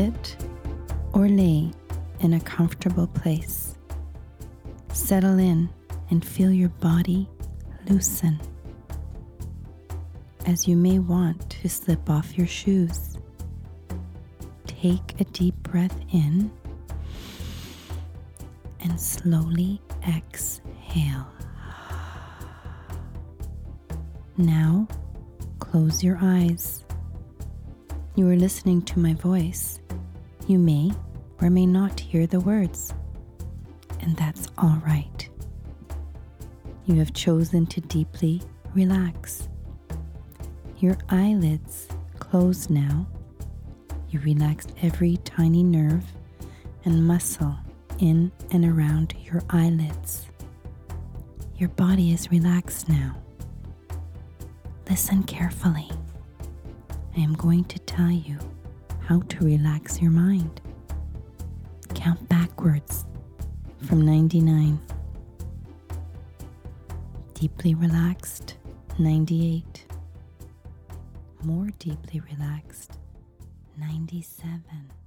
Sit or lay in a comfortable place. Settle in and feel your body loosen. As you may want to slip off your shoes, take a deep breath in and slowly exhale. Now, close your eyes. You are listening to my voice. You may or may not hear the words, and that's all right. You have chosen to deeply relax. Your eyelids close now. You relaxed every tiny nerve and muscle in and around your eyelids. Your body is relaxed now. Listen carefully. I am going to tell you how to relax your mind. Count backwards from 99. Deeply relaxed, 98. More deeply relaxed, 97.